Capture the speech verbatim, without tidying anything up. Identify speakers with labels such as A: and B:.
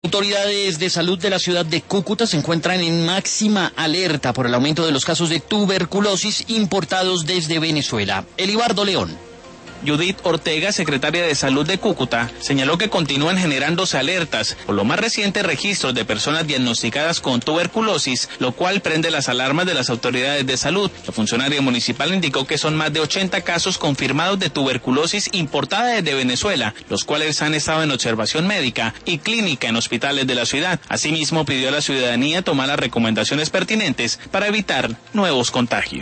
A: Autoridades de salud de la ciudad de Cúcuta se encuentran en máxima alerta por el aumento de los casos de tuberculosis importados desde Venezuela. Elibardo León.
B: Judith Ortega, secretaria de Salud de Cúcuta, señaló que continúan generándose alertas por los más recientes registros de personas diagnosticadas con tuberculosis, lo cual prende las alarmas de las autoridades de salud. La funcionaria municipal indicó que son más de ochenta casos confirmados de tuberculosis importada desde Venezuela, los cuales han estado en observación médica y clínica en hospitales de la ciudad. Asimismo, pidió a la ciudadanía tomar las recomendaciones pertinentes para evitar nuevos contagios.